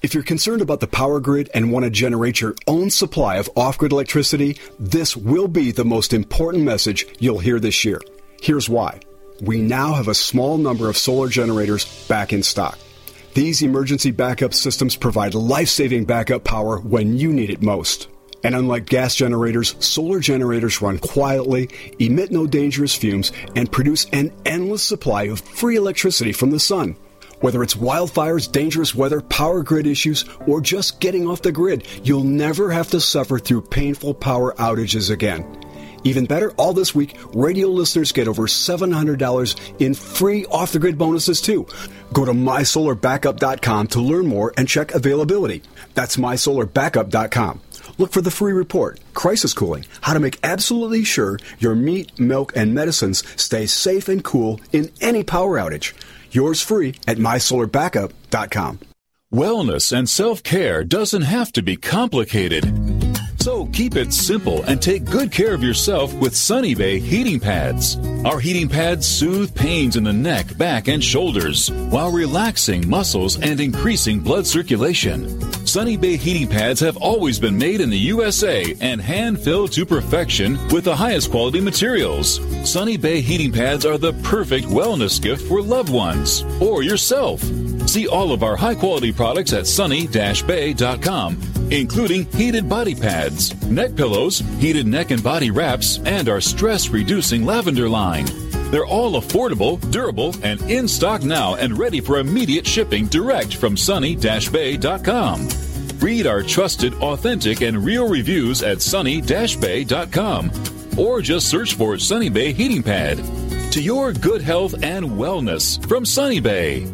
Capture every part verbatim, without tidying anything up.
If you're concerned about the power grid and want to generate your own supply of off-grid electricity, this will be the most important message you'll hear this year. Here's why. We now have a small number of solar generators back in stock. These emergency backup systems provide life-saving backup power when you need it most. And unlike gas generators, solar generators run quietly, emit no dangerous fumes, and produce an endless supply of free electricity from the sun. Whether it's wildfires, dangerous weather, power grid issues, or just getting off the grid, you'll never have to suffer through painful power outages again. Even better, all this week, radio listeners get over seven hundred dollars in free off-the-grid bonuses, too. Go to my solar backup dot com to learn more and check availability. That's my solar backup dot com. Look for the free report, Crisis Cooling, how to make absolutely sure your meat, milk, and medicines stay safe and cool in any power outage. Yours free at my solar backup dot com. Wellness and self-care doesn't have to be complicated. So keep it simple and take good care of yourself with Sunny Bay heating pads. Our heating pads soothe pains in the neck, back, and shoulders while relaxing muscles and increasing blood circulation. Sunny Bay heating pads have always been made in the U S A and hand-filled to perfection with the highest quality materials. Sunny Bay heating pads are the perfect wellness gift for loved ones or yourself. See all of our high-quality products at sunny dash bay dot com, including heated body pads, neck pillows, heated neck and body wraps, and our stress-reducing lavender line. They're all affordable, durable, and in stock now and ready for immediate shipping direct from sunny dash bay dot com. Read our trusted, authentic, and real reviews at sunny dash bay dot com or just search for Sunny Bay Heating Pad. To your good health and wellness from Sunny Bay.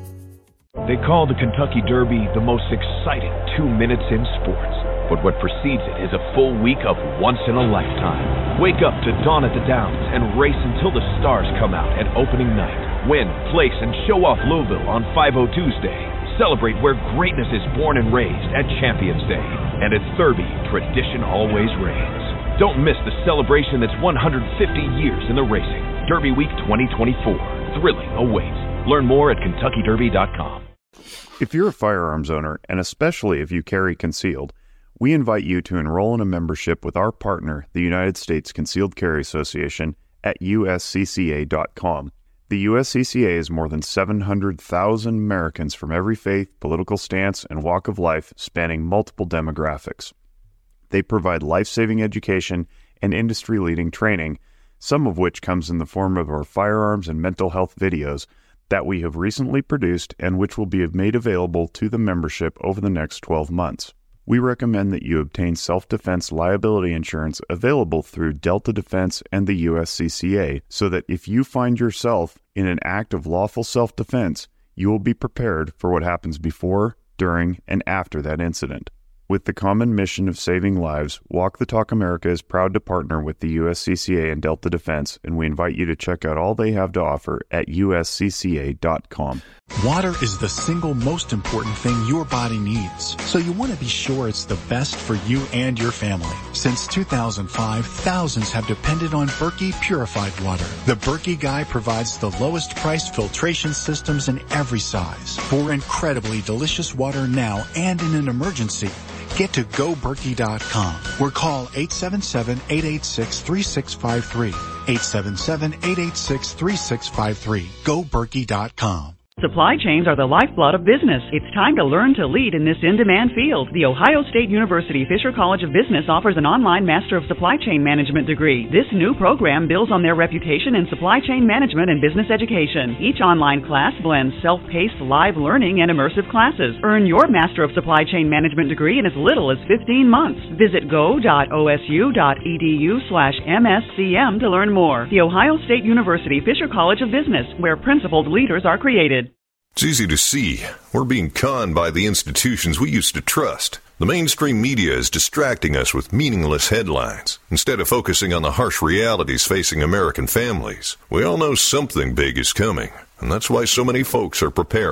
They call the Kentucky Derby the most exciting two minutes in sports. But what precedes it is a full week of once-in-a-lifetime. Wake up to Dawn at the Downs and race until the stars come out at opening night. Win, place, and show off Louisville on five oh Tuesday. Celebrate where greatness is born and raised at Champions Day. And at Derby, tradition always reigns. Don't miss the celebration that's one hundred fifty years in the racing. Derby Week twenty twenty-four. Thrilling awaits. Learn more at kentucky derby dot com. If you're a firearms owner, and especially if you carry concealed, we invite you to enroll in a membership with our partner, the United States Concealed Carry Association, at U S C C A dot com. The U S C C A is more than seven hundred thousand Americans from every faith, political stance, and walk of life, spanning multiple demographics. They provide life-saving education and industry-leading training, some of which comes in the form of our firearms and mental health videos that we have recently produced and which will be made available to the membership over the next twelve months. We recommend that you obtain self-defense liability insurance available through Delta Defense and the U S C C A so that if you find yourself in an act of lawful self-defense, you will be prepared for what happens before, during, and after that incident. With the common mission of saving lives, Walk the Talk America is proud to partner with the U S C C A and Delta Defense, and we invite you to check out all they have to offer at U S C C A dot com. Water is the single most important thing your body needs, so you want to be sure it's the best for you and your family. Since two thousand five, thousands have depended on Berkey purified water. The Berkey Guy provides the lowest priced filtration systems in every size. For incredibly delicious water now and in an emergency, get to go berkey dot com or call eight seven seven, eight eight six, three six five three. eight seven seven, eight eight six, three six five three. go berkey dot com. Supply chains are the lifeblood of business. It's time to learn to lead in this in-demand field. The Ohio State University Fisher College of Business offers an online Master of Supply Chain Management degree. This new program builds on their reputation in supply chain management and business education. Each online class blends self-paced live learning and immersive classes. Earn your Master of Supply Chain Management degree in as little as fifteen months. Visit go dot o s u dot e d u slash m s c m to learn more. The Ohio State University Fisher College of Business, where principled leaders are created. It's easy to see. We're being conned by the institutions we used to trust. The mainstream media is distracting us with meaningless headlines instead of focusing on the harsh realities facing American families. We all know something big is coming, and that's why so many folks are preparing.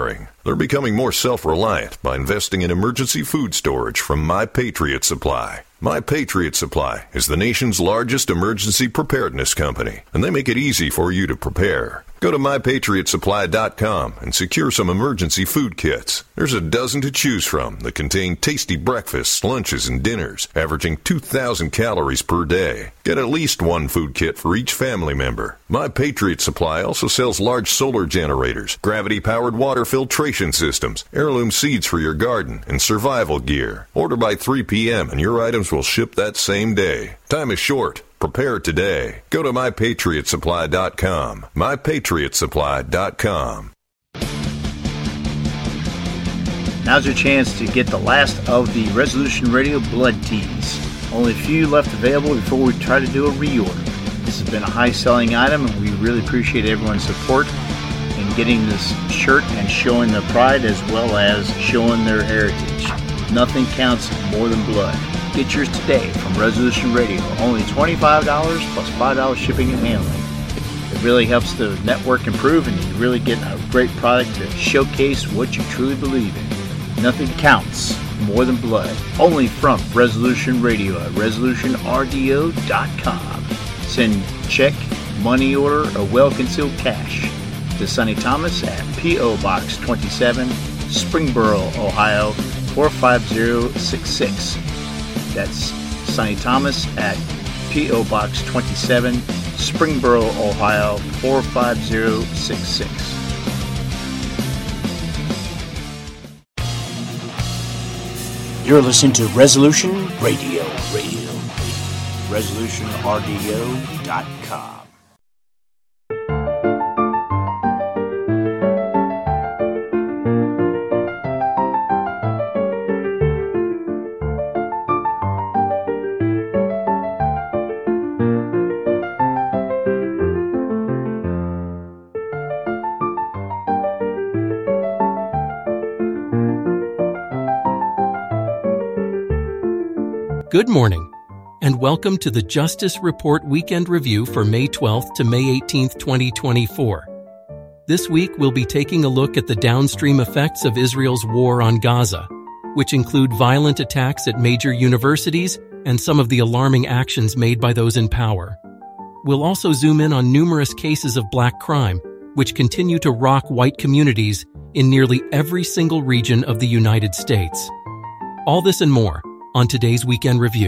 They're becoming more self-reliant by investing in emergency food storage from My Patriot Supply. My Patriot Supply is the nation's largest emergency preparedness company, and they make it easy for you to prepare. Go to my patriot supply dot com and secure some emergency food kits. There's a dozen to choose from that contain tasty breakfasts, lunches, and dinners, averaging two thousand calories per day. Get at least one food kit for each family member. My Patriot Supply also sells large solar generators, gravity-powered water filtration systems, heirloom seeds for your garden, and survival gear. Order by three p.m. and your items will ship that same day. Time is short. Prepare today. Go to my patriot supply dot com. my patriot supply dot com. Now's your chance to get the last of the Resolution Radio Blood Tees. Only a few left available before we try to do a reorder. This has been a high-selling item, and we really appreciate everyone's support in getting this shirt and showing their pride as well as showing their heritage. Nothing counts more than blood. Get yours today from Resolution Radio. Only twenty-five dollars plus five dollars shipping and handling. It really helps the network improve, and you really get a great product to showcase what you truly believe in. Nothing counts more than blood. Only from Resolution Radio at resolution r d o dot com. Send check, money order, or well-concealed cash to Sonny Thomas at P O. Box twenty-seven, Springboro, Ohio four five zero six six. That's Sonny Thomas at P O. Box twenty-seven, Springboro, Ohio four five zero six six. You're listening to Resolution Radio. Radio. resolution r d o dot com. Good morning, and welcome to the Justice Report Weekend Review for May twelfth to May eighteenth, twenty twenty-four. This week, we'll be taking a look at the downstream effects of Israel's war on Gaza, which include violent attacks at major universities and some of the alarming actions made by those in power. We'll also zoom in on numerous cases of black crime, which continue to rock white communities in nearly every single region of the United States. All this and more on today's Weekend Review.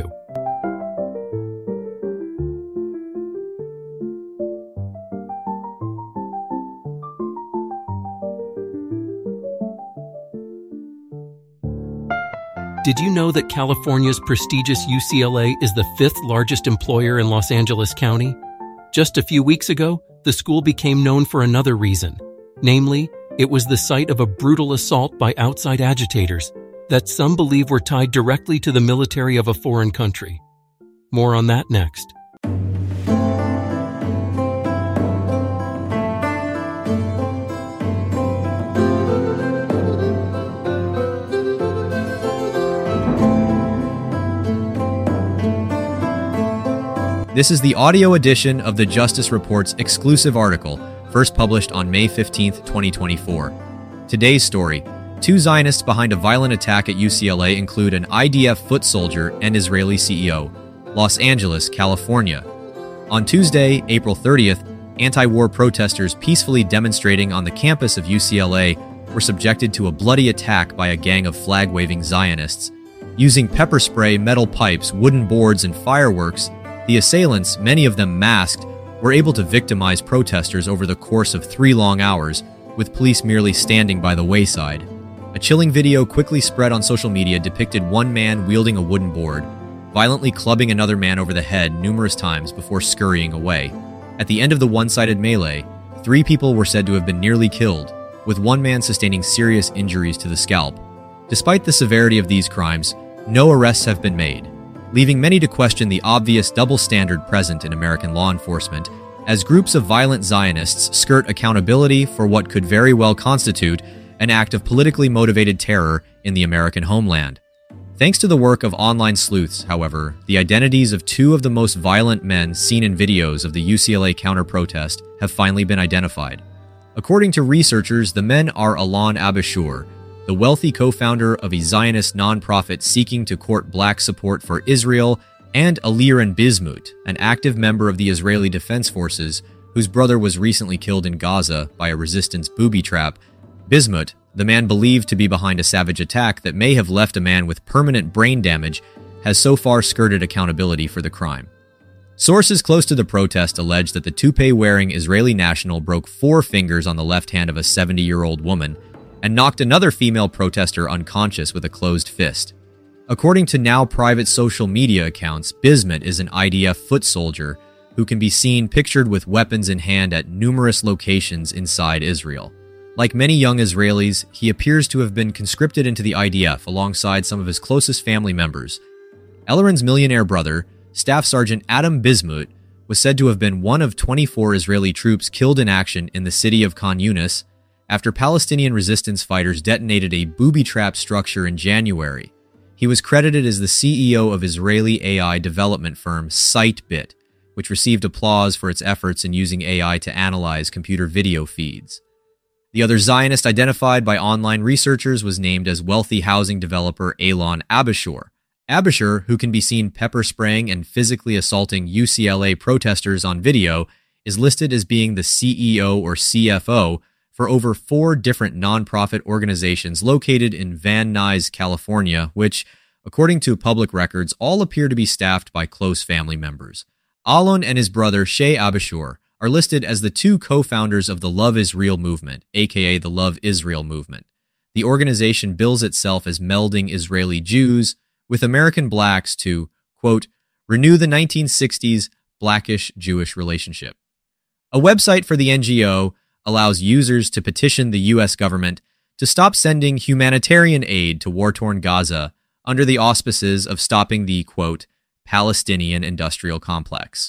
Did you know that California's prestigious U C L A is the fifth largest employer in Los Angeles County? Just a few weeks ago, the school became known for another reason. Namely, it was the site of a brutal assault by outside agitators that some believe were tied directly to the military of a foreign country. More on that next. This is the audio edition of the Justice Report's exclusive article, first published on May fifteenth, twenty twenty-four. Today's story: two Zionists behind a violent attack at U C L A include an I D F foot soldier and Israeli C E O. Los Angeles, California. On Tuesday, April thirtieth, anti-war protesters peacefully demonstrating on the campus of U C L A were subjected to a bloody attack by a gang of flag-waving Zionists. Using pepper spray, metal pipes, wooden boards, and fireworks, the assailants, many of them masked, were able to victimize protesters over the course of three long hours, with police merely standing by the wayside. A chilling video quickly spread on social media depicted one man wielding a wooden board, violently clubbing another man over the head numerous times before scurrying away. At the end of the one-sided melee, three people were said to have been nearly killed, with one man sustaining serious injuries to the scalp. Despite the severity of these crimes, no arrests have been made, leaving many to question the obvious double standard present in American law enforcement, as groups of violent Zionists skirt accountability for what could very well constitute an act of politically motivated terror in the American homeland. Thanks to the work of online sleuths, however, the identities of two of the most violent men seen in videos of the U C L A counter-protest have finally been identified. According to researchers, the men are Alon Abashur, the wealthy co-founder of a Zionist nonprofit seeking to court black support for Israel, and Eliran Bismuth, an active member of the Israeli Defense Forces, whose brother was recently killed in Gaza by a resistance booby trap. Bismuth, the man believed to be behind a savage attack that may have left a man with permanent brain damage, has so far skirted accountability for the crime. Sources close to the protest allege that the toupee-wearing Israeli national broke four fingers on the left hand of a seventy-year-old woman and knocked another female protester unconscious with a closed fist. According to now private social media accounts, Bismuth is an I D F foot soldier who can be seen pictured with weapons in hand at numerous locations inside Israel. Like many young Israelis, he appears to have been conscripted into the I D F alongside some of his closest family members. Eliran's millionaire brother, Staff Sergeant Adam Bismuth, was said to have been one of twenty-four Israeli troops killed in action in the city of Khan Yunis after Palestinian resistance fighters detonated a booby-trapped structure in January. He was credited as the C E O of Israeli A I development firm Sitebit, which received applause for its efforts in using A I to analyze computer video feeds. The other Zionist identified by online researchers was named as wealthy housing developer Alon Abashur. Abashur, who can be seen pepper spraying and physically assaulting U C L A protesters on video, is listed as being the C E O or C F O for over four different nonprofit organizations located in Van Nuys, California, which, according to public records, all appear to be staffed by close family members. Alon and his brother Shay Abashur are listed as the two co-founders of the Love Israel movement, aka the Love Israel movement. The organization bills itself as melding Israeli Jews with American blacks to, quote, renew the nineteen sixties blackish-Jewish relationship. A website for the N G O allows users to petition the U S government to stop sending humanitarian aid to war-torn Gaza under the auspices of stopping the, quote, Palestinian industrial complex.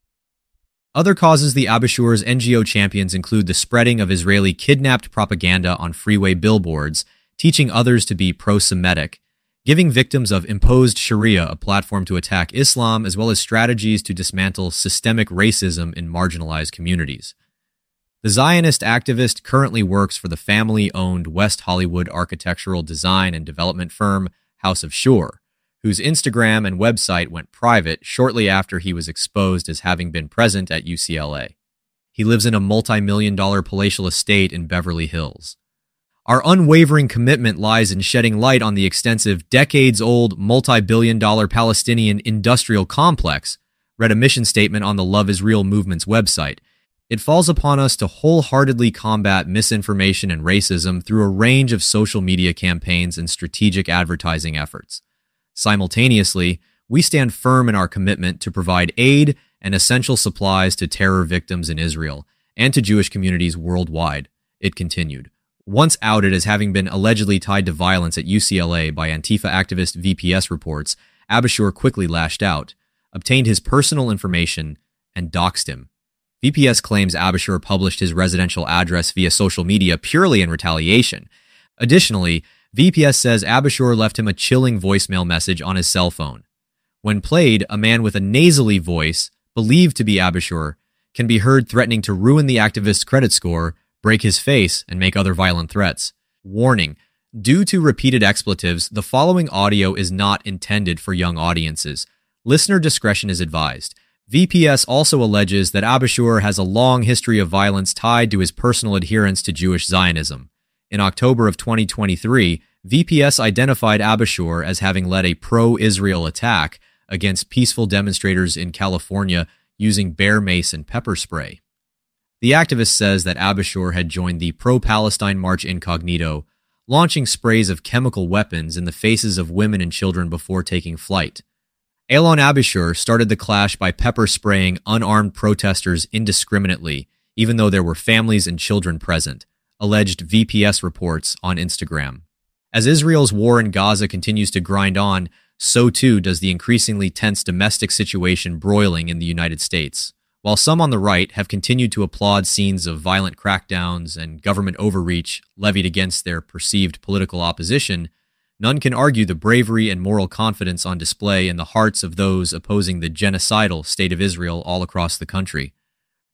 Other causes the Abashur's N G O champions include the spreading of Israeli kidnapped propaganda on freeway billboards, teaching others to be pro-Semitic, giving victims of imposed Sharia a platform to attack Islam, as well as strategies to dismantle systemic racism in marginalized communities. The Zionist activist currently works for the family-owned West Hollywood architectural design and development firm House of Shur, whose Instagram and website went private shortly after he was exposed as having been present at U C L A. He lives in a multi-million dollar palatial estate in Beverly Hills. Our unwavering commitment lies in shedding light on the extensive, decades-old, multi-billion dollar Palestinian industrial complex, read a mission statement on the Love Israel movement's website. It falls upon us to wholeheartedly combat misinformation and racism through a range of social media campaigns and strategic advertising efforts. Simultaneously, we stand firm in our commitment to provide aid and essential supplies to terror victims in Israel and to Jewish communities worldwide, it continued. Once outed as having been allegedly tied to violence at U C L A by Antifa activist V P S reports, Abashur quickly lashed out, obtained his personal information, and doxed him. V P S claims Abashur published his residential address via social media purely in retaliation. Additionally, V P S says Abashur left him a chilling voicemail message on his cell phone. When played, a man with a nasally voice, believed to be Abashur, can be heard threatening to ruin the activist's credit score, break his face, and make other violent threats. Warning: due to repeated expletives, the following audio is not intended for young audiences. Listener discretion is advised. V P S also alleges that Abashur has a long history of violence tied to his personal adherence to Jewish Zionism. In October of twenty twenty-three, V P S identified Abashur as having led a pro-Israel attack against peaceful demonstrators in California using bear mace and pepper spray. The activist says that Abashur had joined the pro-Palestine March Incognito, launching sprays of chemical weapons in the faces of women and children before taking flight. Alon Abashur started the clash by pepper spraying unarmed protesters indiscriminately, even though there were families and children present, alleged V P S reports on Instagram. As Israel's war in Gaza continues to grind on, so too does the increasingly tense domestic situation broiling in the United States. While some on the right have continued to applaud scenes of violent crackdowns and government overreach levied against their perceived political opposition, none can argue the bravery and moral confidence on display in the hearts of those opposing the genocidal state of Israel all across the country.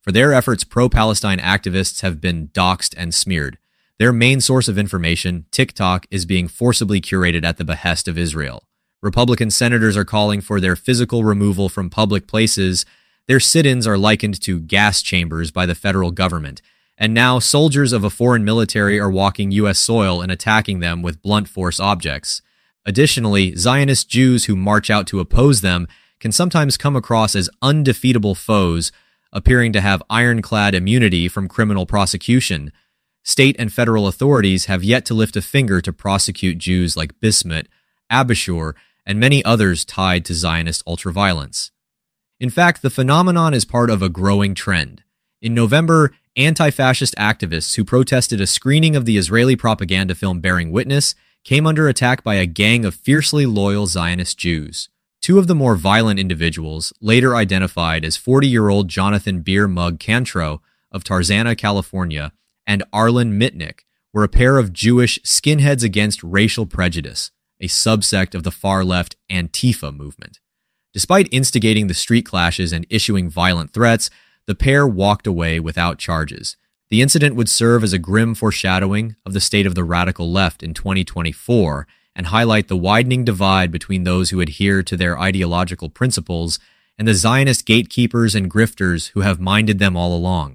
For their efforts, pro-Palestine activists have been doxxed and smeared. Their main source of information, TikTok, is being forcibly curated at the behest of Israel. Republican senators are calling for their physical removal from public places. Their sit-ins are likened to gas chambers by the federal government. And now soldiers of a foreign military are walking U S soil and attacking them with blunt force objects. Additionally, Zionist Jews who march out to oppose them can sometimes come across as undefeatable foes, appearing to have ironclad immunity from criminal prosecution. State and federal authorities have yet to lift a finger to prosecute Jews like Bismuth, Abishur, and many others tied to Zionist ultraviolence. In fact, the phenomenon is part of a growing trend. In November, anti-fascist activists who protested a screening of the Israeli propaganda film Bearing Witness came under attack by a gang of fiercely loyal Zionist Jews. Two of the more violent individuals, later identified as forty-year-old Jonathan Beer Mug Cantrow of Tarzana, California, and Arlen Mitnick, were a pair of Jewish skinheads against racial prejudice, a subsect of the far-left Antifa movement. Despite instigating the street clashes and issuing violent threats, the pair walked away without charges. The incident would serve as a grim foreshadowing of the state of the radical left in twenty twenty-four and highlight the widening divide between those who adhere to their ideological principles and the Zionist gatekeepers and grifters who have minded them all along.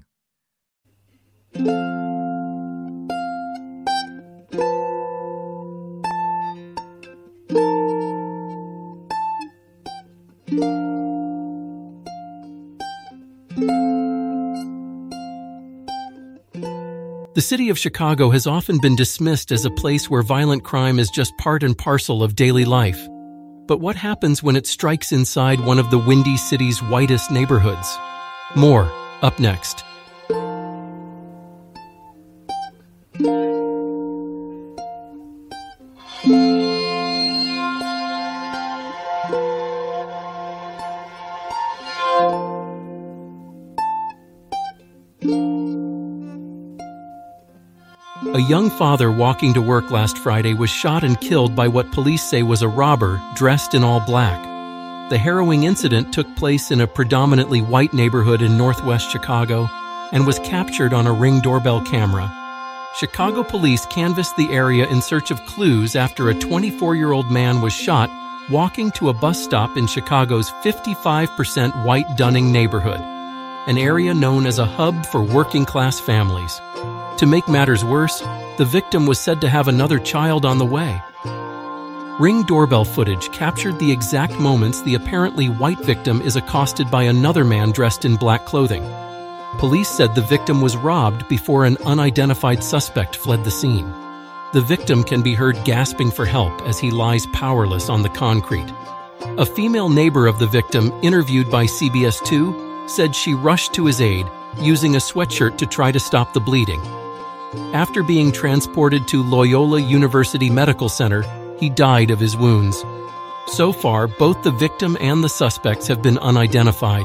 The city of Chicago has often been dismissed as a place where violent crime is just part and parcel of daily life. But what happens when it strikes inside one of the Windy City's whitest neighborhoods? More, up next. A young father walking to work last Friday was shot and killed by what police say was a robber dressed in all black. The harrowing incident took place in a predominantly white neighborhood in northwest Chicago and was captured on a Ring doorbell camera. Chicago police canvassed the area in search of clues after a twenty-four-year-old man was shot walking to a bus stop in Chicago's fifty-five percent white Dunning neighborhood, an area known as a hub for working-class families. To make matters worse, the victim was said to have another child on the way. Ring doorbell footage captured the exact moments the apparently white victim is accosted by another man dressed in black clothing. Police said the victim was robbed before an unidentified suspect fled the scene. The victim can be heard gasping for help as he lies powerless on the concrete. A female neighbor of the victim, interviewed by C B S two, said she rushed to his aid, using a sweatshirt to try to stop the bleeding. After being transported to Loyola University Medical Center, he died of his wounds. So far, both the victim and the suspects have been unidentified.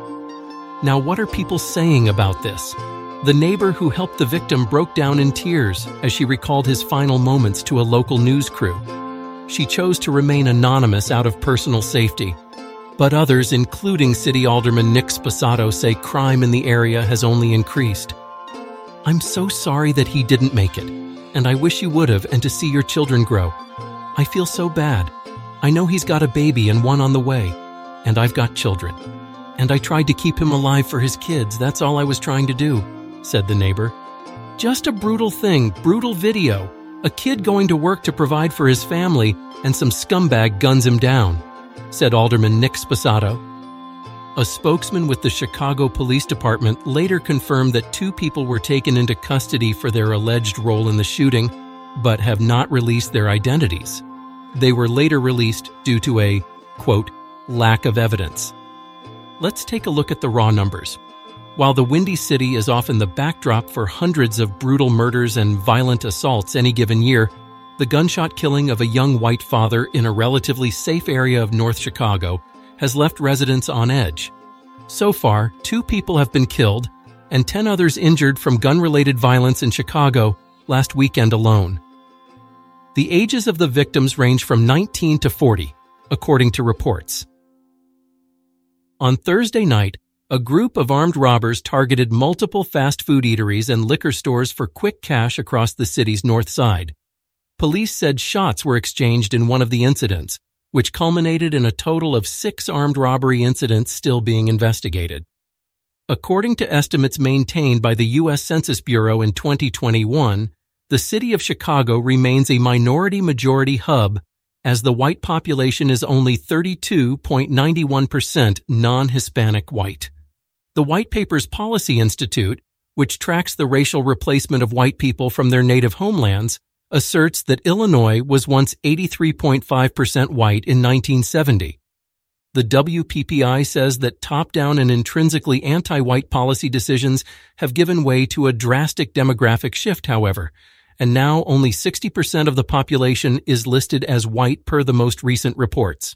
Now, what are people saying about this? The neighbor who helped the victim broke down in tears as she recalled his final moments to a local news crew. She chose to remain anonymous out of personal safety. But others, including City Alderman Nick Sposato, say crime in the area has only increased. I'm so sorry that he didn't make it, and I wish you would have, and to see your children grow. I feel so bad. I know he's got a baby and one on the way, and I've got children. And I tried to keep him alive for his kids, that's all I was trying to do, said the neighbor. Just a brutal thing, brutal video. A kid going to work to provide for his family, and some scumbag guns him down, said Alderman Nick Sposato. A spokesman with the Chicago Police Department later confirmed that two people were taken into custody for their alleged role in the shooting, but have not released their identities. They were later released due to a, quote, lack of evidence. Let's take a look at the raw numbers. While the Windy City is often the backdrop for hundreds of brutal murders and violent assaults any given year, the gunshot killing of a young white father in a relatively safe area of North Chicago has left residents on edge. So far, two people have been killed and ten others injured from gun-related violence in Chicago last weekend alone. The ages of the victims range from nineteen to forty, according to reports. On Thursday night, a group of armed robbers targeted multiple fast food eateries and liquor stores for quick cash across the city's north side. Police said shots were exchanged in one of the incidents, which culminated in a total of six armed robbery incidents still being investigated. According to estimates maintained by the U S Census Bureau in twenty twenty-one, the city of Chicago remains a minority-majority hub as the white population is only thirty-two point nine one percent non-Hispanic white. The White Papers Policy Institute, which tracks the racial replacement of white people from their native homelands, asserts that Illinois was once eighty-three point five percent white in nineteen seventy. The W P P I says that top-down and intrinsically anti-white policy decisions have given way to a drastic demographic shift, however, and now only sixty percent of the population is listed as white per the most recent reports.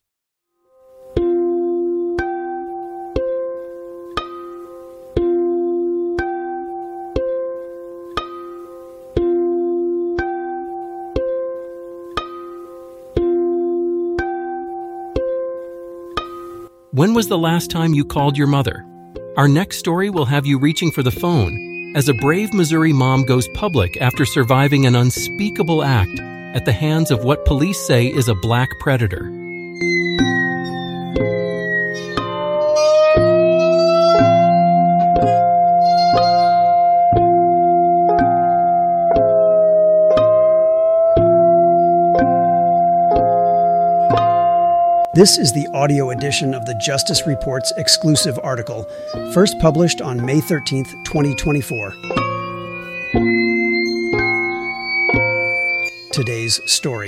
When was the last time you called your mother? Our next story will have you reaching for the phone as a brave Missouri mom goes public after surviving an unspeakable act at the hands of what police say is a black predator. This is the audio edition of the Justice Report's exclusive article, first published on May thirteenth, twenty twenty-four. Today's story.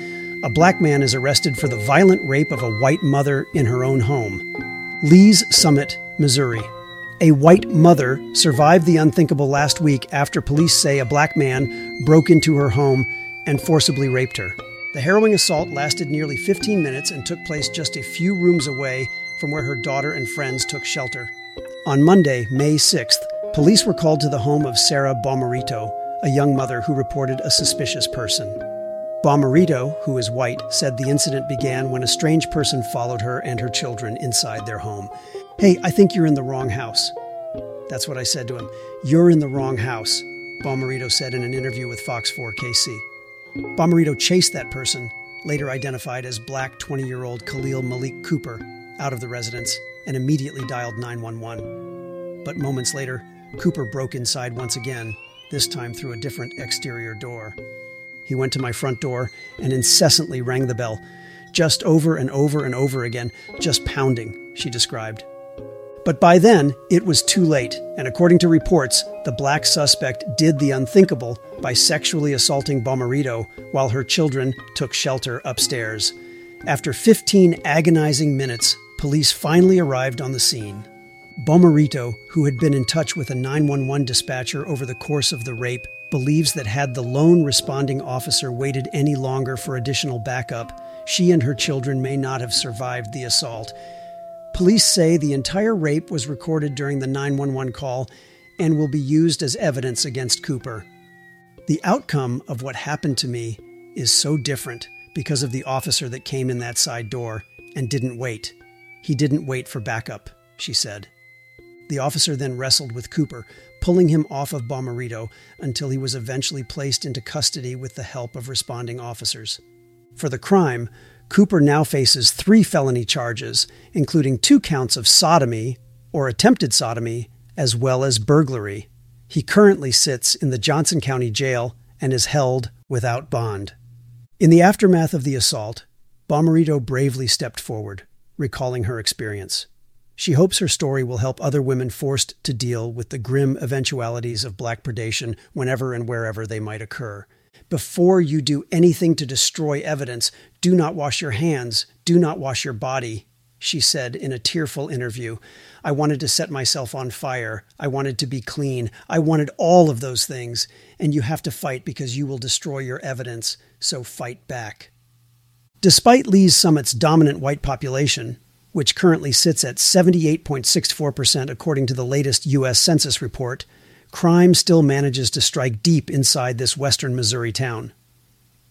A black man is arrested for the violent rape of a white mother in her own home. Lee's Summit, Missouri. A white mother survived the unthinkable last week after police say a black man broke into her home and forcibly raped her. The harrowing assault lasted nearly fifteen minutes and took place just a few rooms away from where her daughter and friends took shelter. On Monday, May sixth, police were called to the home of Sarah Bomarito, a young mother who reported a suspicious person. Bomarito, who is white, said the incident began when a strange person followed her and her children inside their home. "Hey, I think you're in the wrong house." That's what I said to him. "You're in the wrong house," Bomarito said in an interview with Fox four K C. Bomarito chased that person, later identified as black twenty-year-old Khalil Malik Cooper, out of the residence and immediately dialed nine one one. But moments later, Cooper broke inside once again, this time through a different exterior door. He went to my front door and incessantly rang the bell, just over and over and over again, just pounding, she described. But by then, it was too late, and according to reports, the black suspect did the unthinkable by sexually assaulting Bomarito while her children took shelter upstairs. After fifteen agonizing minutes, police finally arrived on the scene. Bomarito, who had been in touch with a nine one one dispatcher over the course of the rape, believes that had the lone responding officer waited any longer for additional backup, she and her children may not have survived the assault. Police say the entire rape was recorded during the nine one one call and will be used as evidence against Cooper. The outcome of what happened to me is so different because of the officer that came in that side door and didn't wait. He didn't wait for backup, she said. The officer then wrestled with Cooper, pulling him off of Bomarito until he was eventually placed into custody with the help of responding officers. For the crime, Cooper now faces three felony charges, including two counts of sodomy, or attempted sodomy, as well as burglary. He currently sits in the Johnson County Jail and is held without bond. In the aftermath of the assault, Bomarito bravely stepped forward, recalling her experience. She hopes her story will help other women forced to deal with the grim eventualities of black predation whenever and wherever they might occur. Before you do anything to destroy evidence, do not wash your hands, do not wash your body, she said in a tearful interview. I wanted to set myself on fire. I wanted to be clean. I wanted all of those things. And you have to fight because you will destroy your evidence, so fight back. Despite Lee's Summit's dominant white population, which currently sits at seventy-eight point six four percent according to the latest U S Census report, crime still manages to strike deep inside this western Missouri town.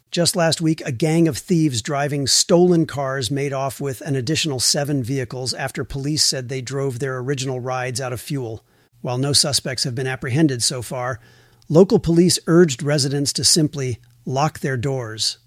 Just last week, a gang of thieves driving stolen cars made off with an additional seven vehicles after police said they drove their original rides out of fuel. While no suspects have been apprehended so far, local police urged residents to simply lock their doors.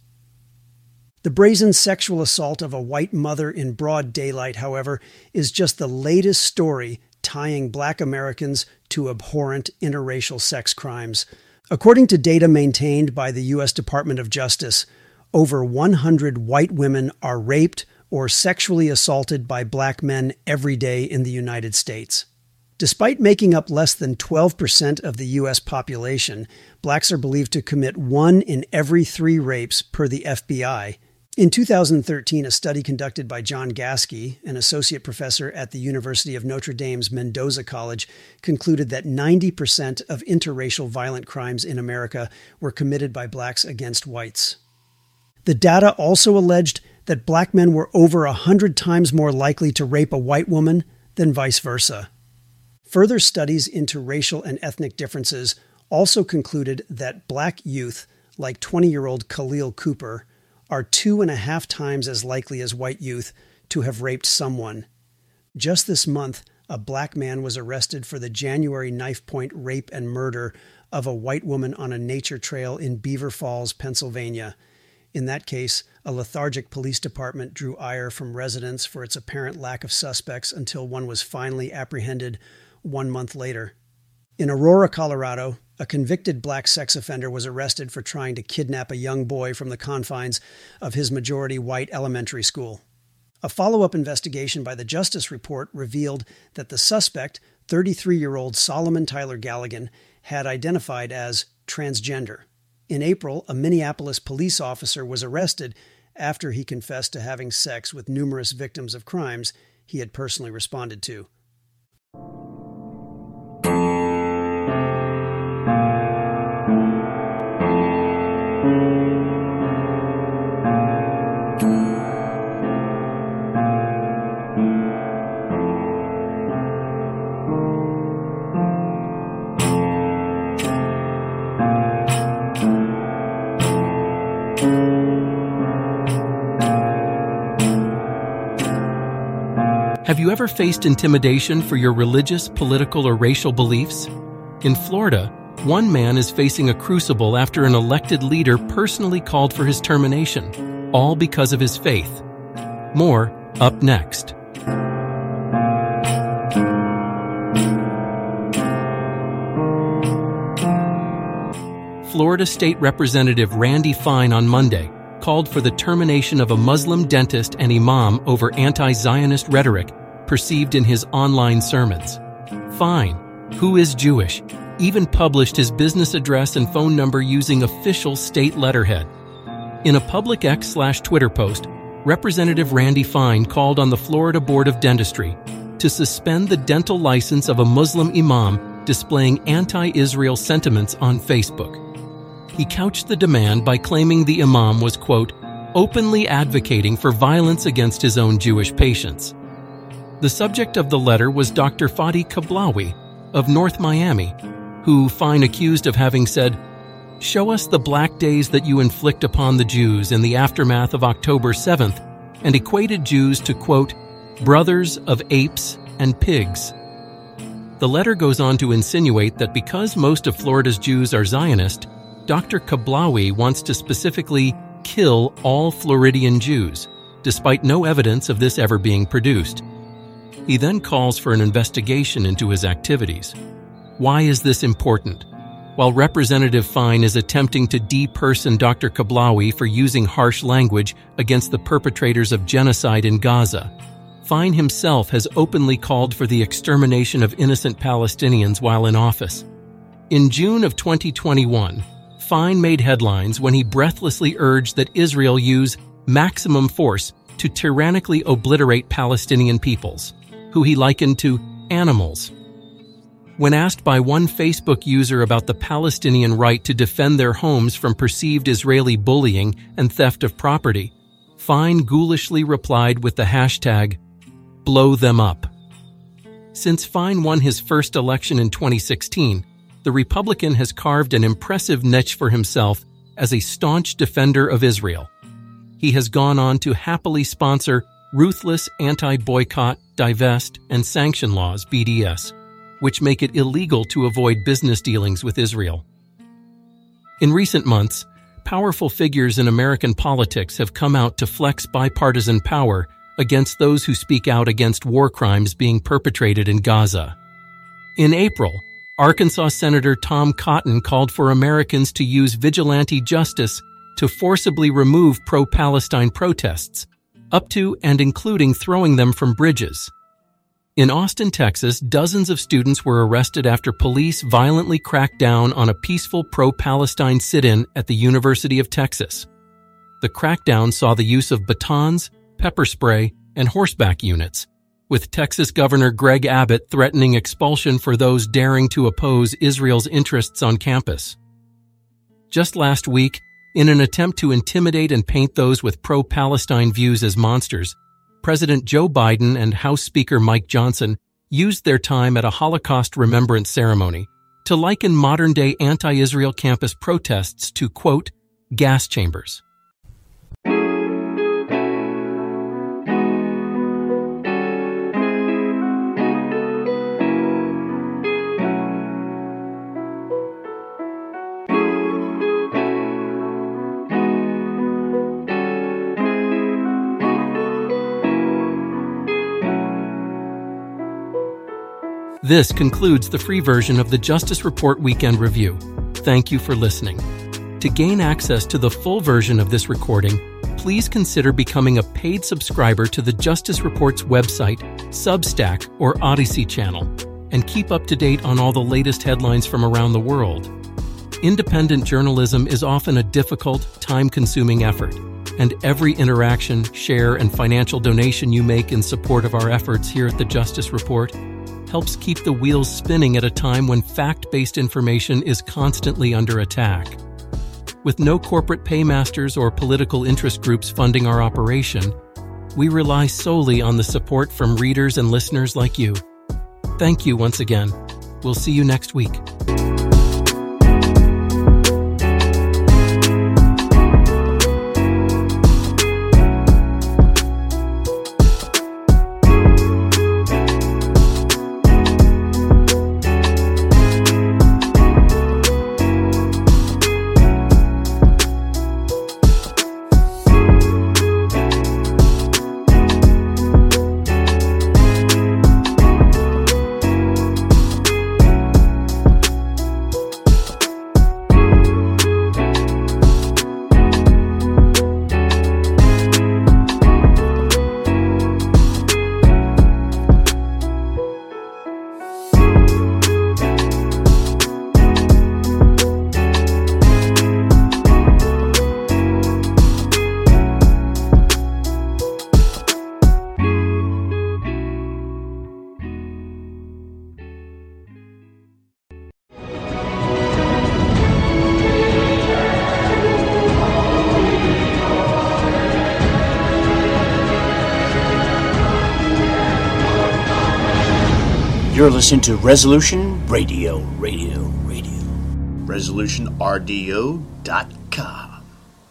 The brazen sexual assault of a white mother in broad daylight, however, is just the latest story tying Black Americans to abhorrent interracial sex crimes. According to data maintained by the U S Department of Justice, over one hundred white women are raped or sexually assaulted by Black men every day in the United States. Despite making up less than twelve percent of the U S population, Blacks are believed to commit one in every three rapes per the F B I. In two thousand thirteen, a study conducted by John Gasky, an associate professor at the University of Notre Dame's Mendoza College, concluded that ninety percent of interracial violent crimes in America were committed by Blacks against whites. The data also alleged that Black men were over a hundred times more likely to rape a white woman than vice versa. Further studies into racial and ethnic differences also concluded that Black youth, like twenty-year-old Khalil Cooper, are two and a half times as likely as white youth to have raped someone. Just this month, a Black man was arrested for the January knife point rape and murder of a white woman on a nature trail in Beaver Falls, Pennsylvania. In that case, a lethargic police department drew ire from residents for its apparent lack of suspects until one was finally apprehended one month later. In Aurora, Colorado, a convicted Black sex offender was arrested for trying to kidnap a young boy from the confines of his majority white elementary school. A follow-up investigation by the Justice Report revealed that the suspect, thirty-three-year-old Solomon Tyler Galligan, had identified as transgender. In April, a Minneapolis police officer was arrested after he confessed to having sex with numerous victims of crimes he had personally responded to. Have you ever faced intimidation for your religious, political, or racial beliefs? In Florida, one man is facing a crucible after an elected leader personally called for his termination, all because of his faith. More up next. Florida State Representative Randy Fine on Monday called for the termination of a Muslim dentist and imam over anti-Zionist rhetoric perceived in his online sermons. Fine, who is Jewish, even published his business address and phone number using official state letterhead. In a public X slash Twitter post, Representative Randy Fine called on the Florida Board of Dentistry to suspend the dental license of a Muslim imam displaying anti-Israel sentiments on Facebook. He couched the demand by claiming the imam was, quote, openly advocating for violence against his own Jewish patients. The subject of the letter was Doctor Fadi Kablawi of North Miami, who Fine accused of having said, "Show us the black days that you inflict upon the Jews in the aftermath of October seventh," and equated Jews to, quote, brothers of apes and pigs. The letter goes on to insinuate that because most of Florida's Jews are Zionist, Doctor Kablawi wants to specifically kill all Floridian Jews, despite no evidence of this ever being produced. He then calls for an investigation into his activities. Why is this important? While Representative Fine is attempting to deperson Doctor Kablawi for using harsh language against the perpetrators of genocide in Gaza, Fine himself has openly called for the extermination of innocent Palestinians while in office. In June of twenty twenty-one, Fine made headlines when he breathlessly urged that Israel use maximum force to tyrannically obliterate Palestinian peoples, who he likened to animals. When asked by one Facebook user about the Palestinian right to defend their homes from perceived Israeli bullying and theft of property, Fine ghoulishly replied with the hashtag, blow them up. Since Fine won his first election in twenty sixteen, the Republican has carved an impressive niche for himself as a staunch defender of Israel. He has gone on to happily sponsor ruthless anti-boycott, divest, and sanction laws, B D S, which make it illegal to avoid business dealings with Israel. In recent months, powerful figures in American politics have come out to flex bipartisan power against those who speak out against war crimes being perpetrated in Gaza. In April, Arkansas Senator Tom Cotton called for Americans to use vigilante justice to forcibly remove pro-Palestine protests, up to and including throwing them from bridges. In Austin, Texas, dozens of students were arrested after police violently cracked down on a peaceful pro-Palestine sit-in at the University of Texas. The crackdown saw the use of batons, pepper spray, and horseback units, with Texas Governor Greg Abbott threatening expulsion for those daring to oppose Israel's interests on campus. Just last week, in an attempt to intimidate and paint those with pro-Palestine views as monsters, President Joe Biden and House Speaker Mike Johnson used their time at a Holocaust remembrance ceremony to liken modern-day anti-Israel campus protests to, quote, gas chambers. This concludes the free version of the Justice Report Weekend Review. Thank you for listening. To gain access to the full version of this recording, please consider becoming a paid subscriber to the Justice Report's website, Substack, or Odyssey channel, and keep up to date on all the latest headlines from around the world. Independent journalism is often a difficult, time-consuming effort, and every interaction, share, and financial donation you make in support of our efforts here at the Justice Report helps keep the wheels spinning at a time when fact-based information is constantly under attack. With no corporate paymasters or political interest groups funding our operation, we rely solely on the support from readers and listeners like you. Thank you once again. We'll see you next week. You're listening to Resolution Radio, Radio, Radio. resolution r d o dot com.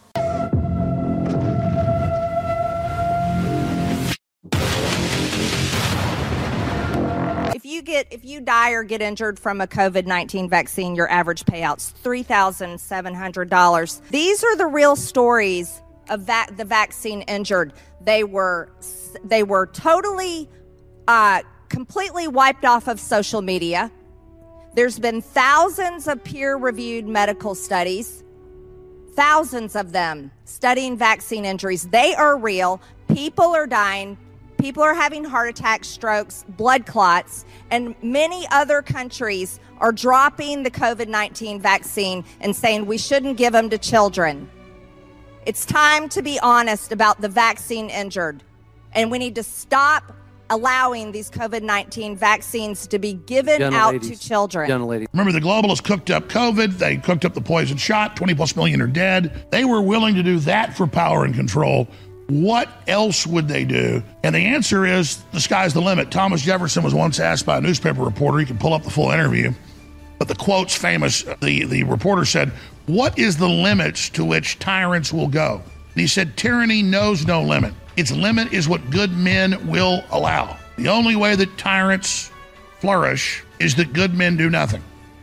If you get, if you die or get injured from a COVID nineteen vaccine, your average payout's three thousand seven hundred dollars. These are the real stories of va- the vaccine injured. They were, they were totally, uh, completely wiped off of social media. There's been thousands of peer-reviewed medical studies, thousands of them studying vaccine injuries. They are real. People are dying. People are having heart attacks, strokes, blood clots, and many other countries are dropping the COVID nineteen vaccine and saying we shouldn't give them to children. It's time to be honest about the vaccine injured, and we need to stop allowing these COVID nineteen vaccines to be given Gentle out ladies. to children. Gentle lady. Remember, the globalists cooked up COVID. They cooked up the poison shot. twenty plus million are dead. They were willing to do that for power and control. What else would they do? And the answer is the sky's the limit. Thomas Jefferson was once asked by a newspaper reporter, you can pull up the full interview, but the quote's famous. The, the reporter said, "What is the limits to which tyrants will go?" And he said, "Tyranny knows no limit. Its limit is what good men will allow. The only way that tyrants flourish is that good men do nothing."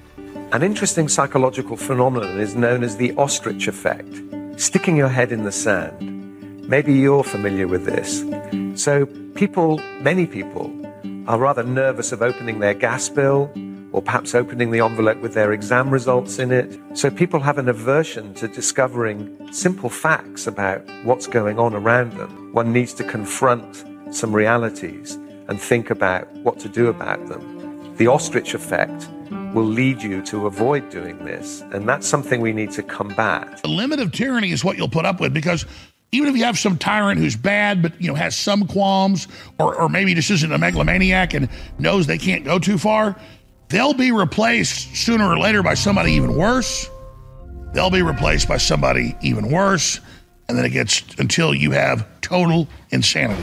An interesting psychological phenomenon is known as the ostrich effect, sticking your head in the sand. Maybe you're familiar with this. So people, many people, are rather nervous of opening their gas bill or perhaps opening the envelope with their exam results in it. So people have an aversion to discovering simple facts about what's going on around them. One needs to confront some realities and think about what to do about them. The ostrich effect will lead you to avoid doing this, and that's something we need to combat. The limit of tyranny is what you'll put up with, because even if you have some tyrant who's bad but you know has some qualms, or, or maybe just isn't a megalomaniac and knows they can't go too far, they'll be replaced sooner or later by somebody even worse. They'll be replaced by somebody even worse, and then it gets until you have total insanity.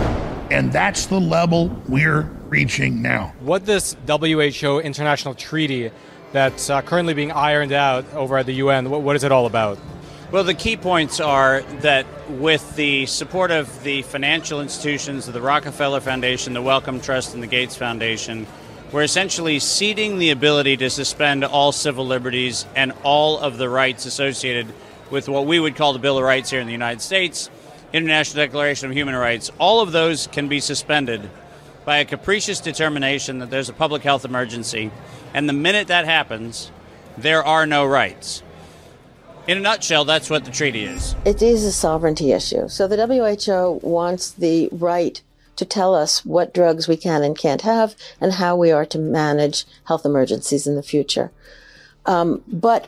And that's the level we're reaching now. What this W H O international treaty that's uh, currently being ironed out over at the U N, what, what is it all about? Well, the key points are that with the support of the financial institutions of the Rockefeller Foundation, the Wellcome Trust, and the Gates Foundation, we're essentially ceding the ability to suspend all civil liberties and all of the rights associated with what we would call the Bill of Rights here in the United States, International Declaration of Human Rights. All of those can be suspended by a capricious determination that there's a public health emergency. And the minute that happens, there are no rights. In a nutshell, that's what the treaty is. It is a sovereignty issue. So the W H O wants the right to tell us what drugs we can and can't have and how we are to manage health emergencies in the future. Um, but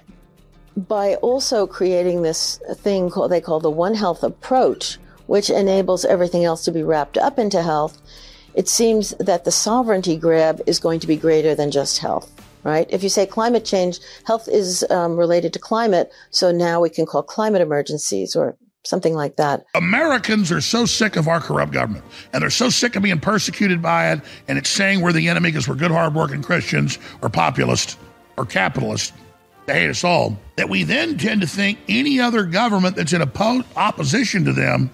by also creating this thing called, they call the One Health approach, which enables everything else to be wrapped up into health, it seems that the sovereignty grab is going to be greater than just health, right? If you say climate change, health is um, related to climate, so now we can call climate emergencies or something like that. Americans are so sick of our corrupt government, and they're so sick of being persecuted by it, and it's saying we're the enemy because we're good, hardworking Christians or populists or capitalists. They hate us all, that we then tend to think any other government that's in oppo- opposition to them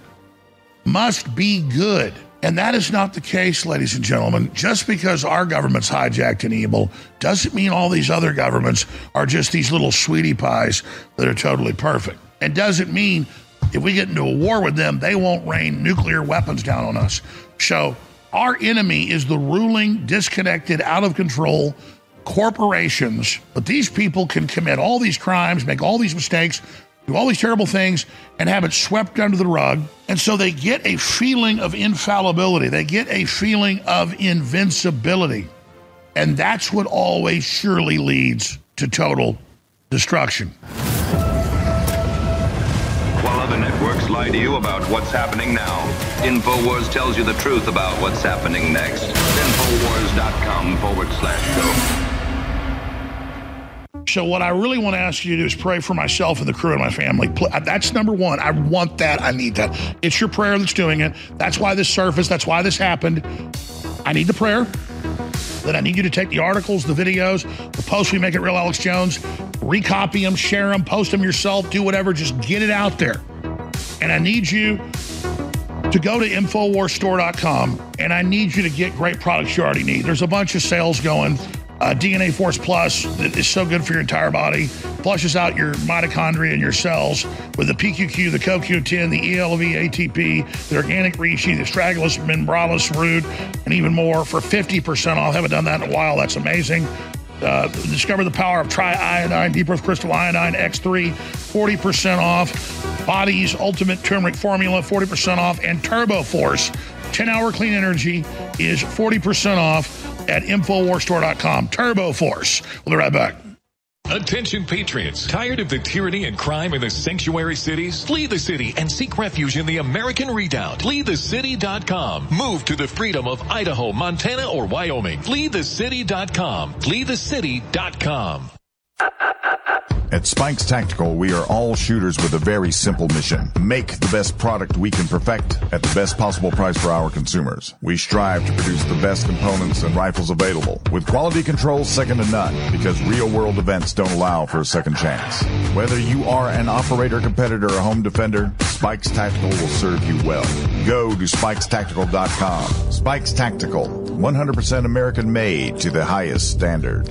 must be good. And that is not the case, ladies and gentlemen. Just because our government's hijacked and evil doesn't mean all these other governments are just these little sweetie pies that are totally perfect. And doesn't mean if we get into a war with them, they won't rain nuclear weapons down on us. So our enemy is the ruling, disconnected, out of control corporations. But these people can commit all these crimes, make all these mistakes, do all these terrible things, and have it swept under the rug. And so they get a feeling of infallibility. They get a feeling of invincibility. And that's what always surely leads to total destruction. While other networks lie to you about what's happening now, InfoWars tells you the truth about what's happening next. Infowars.com forward slash go. So what I really want to ask you to do is pray for myself and the crew and my family. That's number one. I want that. I need that. It's your prayer that's doing it. That's why this surfaced. That's why this happened. I need the prayer. Then I need you to take the articles, the videos, the posts we make at Real Alex Jones, recopy them, share them, post them yourself, do whatever. Just get it out there. And I need you to go to Infowars Store dot com, and I need you to get great products you already need. There's a bunch of sales going. Uh, D N A Force Plus that is so good for your entire body, flushes out your mitochondria and your cells with the P Q Q, the C O Q ten, the E L V A T P, the organic reishi, the astragalus membralis root, and even more for fifty percent off. I haven't done that in a while. That's amazing. Uh, discover the power of triiodine, Deep Earth Crystal Iodine X three, forty percent off. Body's Ultimate Turmeric Formula, forty percent off. And Turbo Force, ten hour clean energy, is forty percent off at Infowars Store dot com. Turbo Force. We'll be right back. Attention patriots, tired of the tyranny and crime in the sanctuary cities? Flee the city and seek refuge in the American Redoubt. Flee the city dot com. Move to the freedom of Idaho, Montana, or Wyoming. Flee the city dot com. Flee the city dot com. At Spikes Tactical, we are all shooters with a very simple mission. Make the best product we can perfect at the best possible price for our consumers. We strive to produce the best components and rifles available, with quality control second to none, because real-world events don't allow for a second chance. Whether you are an operator, competitor, or home defender, Spikes Tactical will serve you well. Go to spikes tactical dot com. Spikes Tactical, one hundred percent American-made to the highest standard.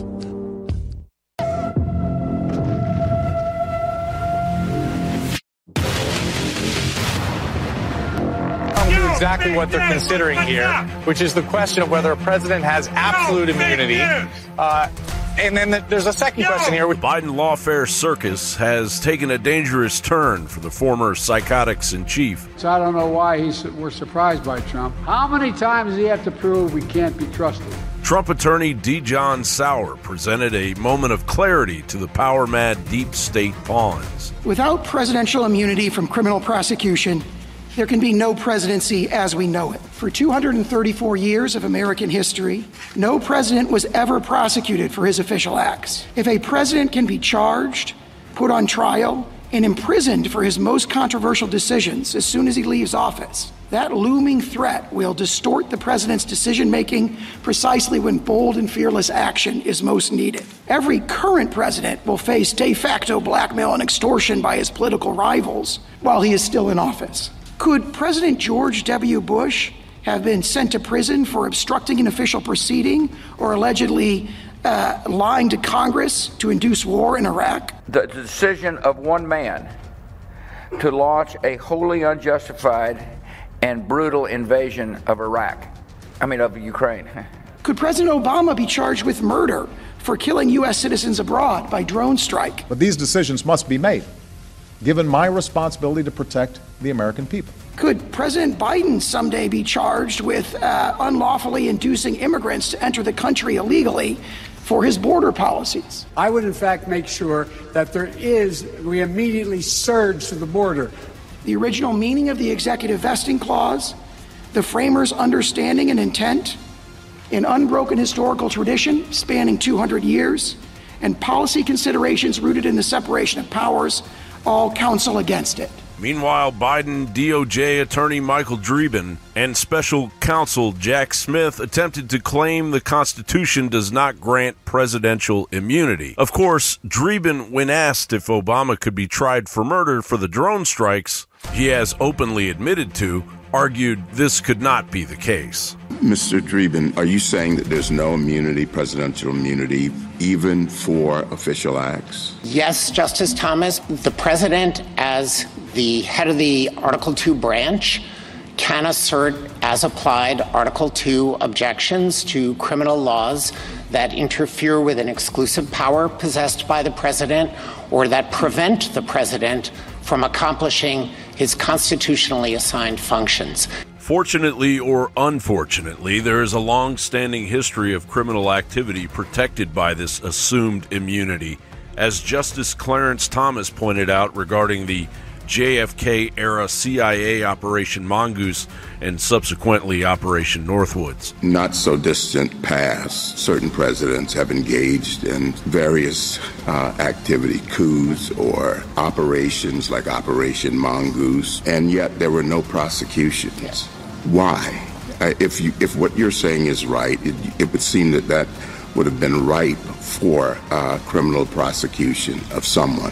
Exactly what they're considering here, which is the question of whether a president has absolute immunity. Uh, and then there's a second question here. Biden lawfare circus has taken a dangerous turn for the former psychotics in chief. So I don't know why he's, we're surprised by Trump. How many times does he have to prove we can't be trusted? Trump attorney D. John Sauer presented a moment of clarity to the power-mad deep state pawns. Without presidential immunity from criminal prosecution, there can be no presidency as we know it. For two hundred thirty-four years of American history, no president was ever prosecuted for his official acts. If a president can be charged, put on trial, and imprisoned for his most controversial decisions as soon as he leaves office, that looming threat will distort the president's decision-making precisely when bold and fearless action is most needed. Every current president will face de facto blackmail and extortion by his political rivals while he is still in office. Could President George W. Bush have been sent to prison for obstructing an official proceeding or allegedly uh, lying to Congress to induce war in Iraq? The decision of one man to launch a wholly unjustified and brutal invasion of Iraq, I mean of Ukraine. Could President Obama be charged with murder for killing U S citizens abroad by drone strike? But these decisions must be made, given my responsibility to protect the American people. Could President Biden someday be charged with uh, unlawfully inducing immigrants to enter the country illegally for his border policies? I would, in fact, make sure that there is, we immediately surge to the border. The original meaning of the executive vesting clause, the framers' understanding and intent, an unbroken historical tradition spanning two hundred years, and policy considerations rooted in the separation of powers all counsel against it. Meanwhile, Biden D O J attorney Michael Dreeben and special counsel Jack Smith attempted to claim the Constitution does not grant presidential immunity. Of course, Dreeben, when asked if Obama could be tried for murder for the drone strikes he has openly admitted to, argued this could not be the case. Mister Dreeben, are you saying that there's no immunity, presidential immunity, even for official acts? Yes, Justice Thomas. The president, as the head of the Article two branch, can assert, as applied, Article two objections to criminal laws that interfere with an exclusive power possessed by the president or that prevent the president from accomplishing his constitutionally assigned functions. Fortunately or unfortunately, there is a long-standing history of criminal activity protected by this assumed immunity, as Justice Clarence Thomas pointed out regarding the J F K-era C I A Operation Mongoose and subsequently Operation Northwoods. Not so distant past, certain presidents have engaged in various uh, activity, coups or operations like Operation Mongoose, and yet there were no prosecutions. Yes. Why? Uh, if you, if what you're saying is right, it, it would seem that that would have been ripe for uh, criminal prosecution of someone.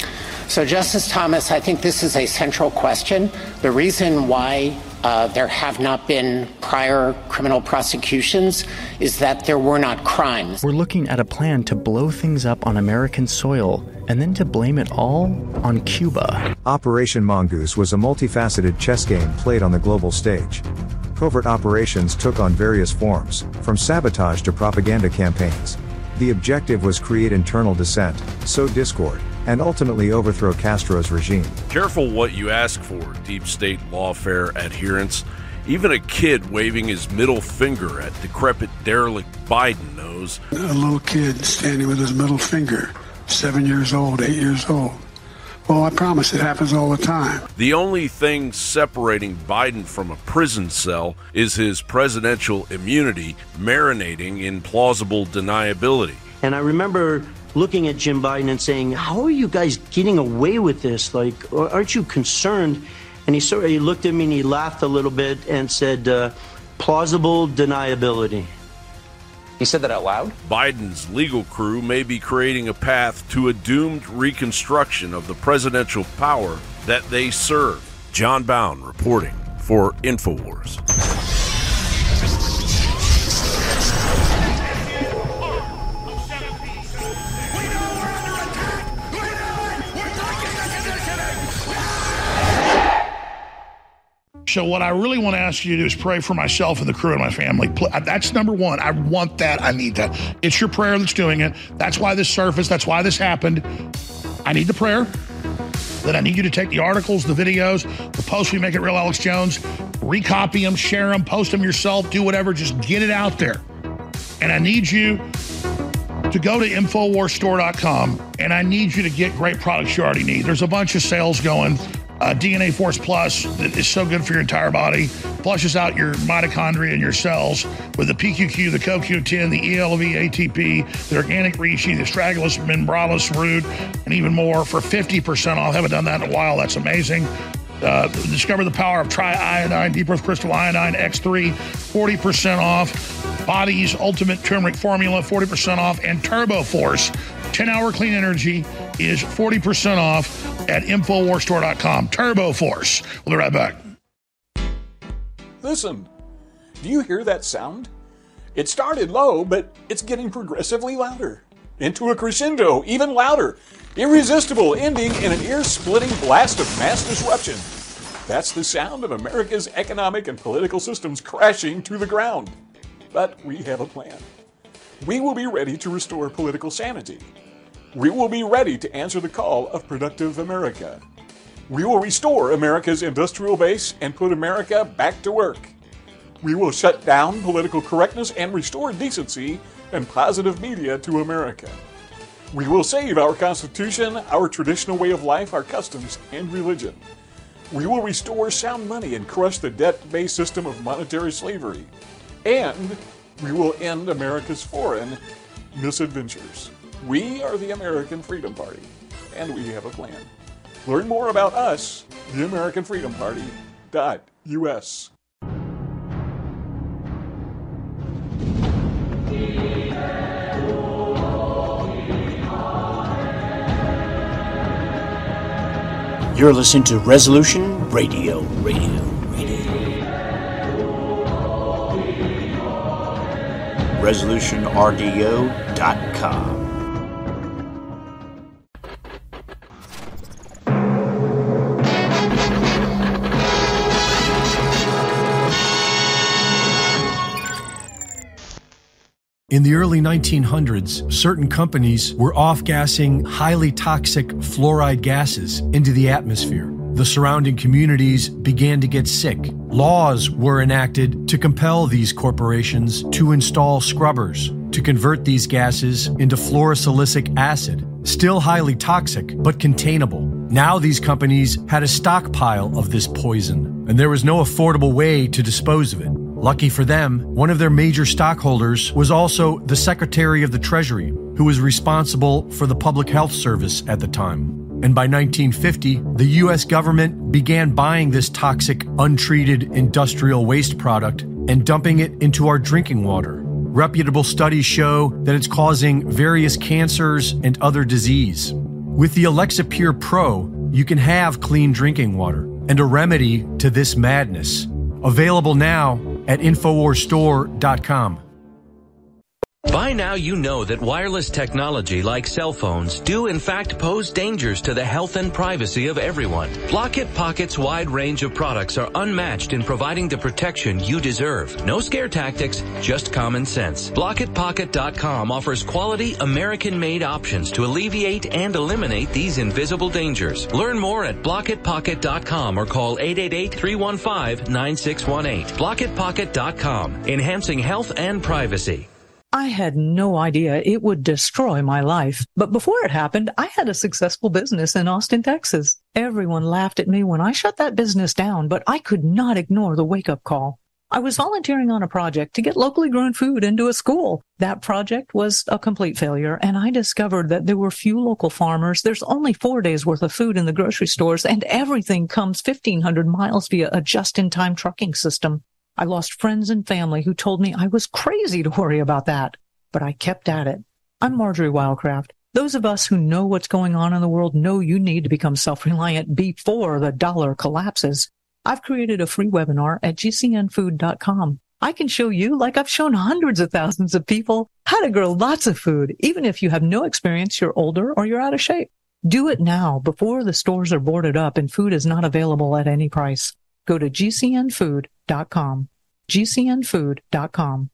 So, Justice Thomas, I think this is a central question. The reason why uh, there have not been prior criminal prosecutions is that there were not crimes. We're looking at a plan to blow things up on American soil and then to blame it all on Cuba. Operation Mongoose was a multifaceted chess game played on the global stage. Covert operations took on various forms, from sabotage to propaganda campaigns. The objective was create internal dissent, sow discord, and ultimately overthrow Castro's regime. Careful what you ask for, deep state lawfare adherents. Even a kid waving his middle finger at decrepit derelict Biden knows. A little kid standing with his middle finger, seven years old, eight years old. Well, I promise it happens all the time. The only thing separating Biden from a prison cell is his presidential immunity marinating in plausible deniability. And I remember looking at Jim Biden and saying, how are you guys getting away with this? Like, aren't you concerned? And he sort of he looked at me and he laughed a little bit and said, uh, plausible deniability. He said that out loud? Biden's legal crew may be creating a path to a doomed reconstruction of the presidential power that they serve. John Bound reporting for InfoWars. So what I really want to ask you to do is pray for myself and the crew and my family. That's number one. I want that. I need that. It's your prayer that's doing it. That's why this surfaced. That's why this happened. I need the prayer. Then I need you to take the articles, the videos, the posts we make at Real Alex Jones, recopy them, share them, post them yourself, do whatever. Just get it out there. And I need you to go to Infowars Store dot com, and I need you to get great products you already need. There's a bunch of sales going. Uh, D N A Force Plus that is so good for your entire body, flushes out your mitochondria and your cells with the P Q Q, the Co Q ten, the E L V A T P, the Organic Reishi, the Astragalus Membralis Root, and even more for fifty percent off. I haven't done that in a while. That's amazing. Uh, discover the power of Tri-Iodine, Deep Earth Crystal Iodine X three, forty percent off. Body's Ultimate Turmeric Formula, forty percent off. And Turbo Force, ten hour clean energy, is forty percent off at Infowars Store dot com. Turbo Force. We'll be right back. Listen, do you hear that sound? It started low, but it's getting progressively louder. Into a crescendo, even louder. Irresistible, ending in an ear-splitting blast of mass disruption. That's the sound of America's economic and political systems crashing to the ground. But we have a plan. We will be ready to restore political sanity. We will be ready to answer the call of productive America. We will restore America's industrial base and put America back to work. We will shut down political correctness and restore decency and positive media to America. We will save our Constitution, our traditional way of life, our customs, and religion. We will restore sound money and crush the debt-based system of monetary slavery. And we will end America's foreign misadventures. We are the American Freedom Party, and we have a plan. Learn more about us, the American Freedom Party dot U S. You're listening to Resolution Radio, Radio, Radio. resolution R D O dot com. In the early nineteen hundreds, certain companies were off-gassing highly toxic fluoride gases into the atmosphere. The surrounding communities began to get sick. Laws were enacted to compel these corporations to install scrubbers to convert these gases into fluorosilicic acid, still highly toxic but containable. Now these companies had a stockpile of this poison, and there was no affordable way to dispose of it. Lucky for them, one of their major stockholders was also the Secretary of the Treasury, who was responsible for the Public Health Service at the time. And by nineteen fifty, the U S government began buying this toxic, untreated industrial waste product and dumping it into our drinking water. Reputable studies show that it's causing various cancers and other disease. With the Alexa Pure Pro, you can have clean drinking water and a remedy to this madness. Available now at Infowars Store dot com. By now you know that wireless technology like cell phones do in fact pose dangers to the health and privacy of everyone. Blockit Pocket's wide range of products are unmatched in providing the protection you deserve. No scare tactics, just common sense. Blockit Pocket dot com offers quality American-made options to alleviate and eliminate these invisible dangers. Learn more at Blockit Pocket dot com or call eight eight eight, three one five, nine six one eight. Blockit Pocket dot com, enhancing health and privacy. I had no idea it would destroy my life. But before it happened, I had a successful business in Austin, Texas. Everyone laughed at me when I shut that business down, but I could not ignore the wake-up call. I was volunteering on a project to get locally grown food into a school. That project was a complete failure, and I discovered that there were few local farmers. There's only four days worth of food in the grocery stores, and everything comes fifteen hundred miles via a just-in-time trucking system. I lost friends and family who told me I was crazy to worry about that, but I kept at it. I'm Marjorie Wildcraft. Those of us who know what's going on in the world know you need to become self-reliant before the dollar collapses. I've created a free webinar at G C N food dot com. I can show you, like I've shown hundreds of thousands of people, how to grow lots of food, even if you have no experience, you're older, or you're out of shape. Do it now before the stores are boarded up and food is not available at any price. Go to G C N food dot com. G C N food dot com.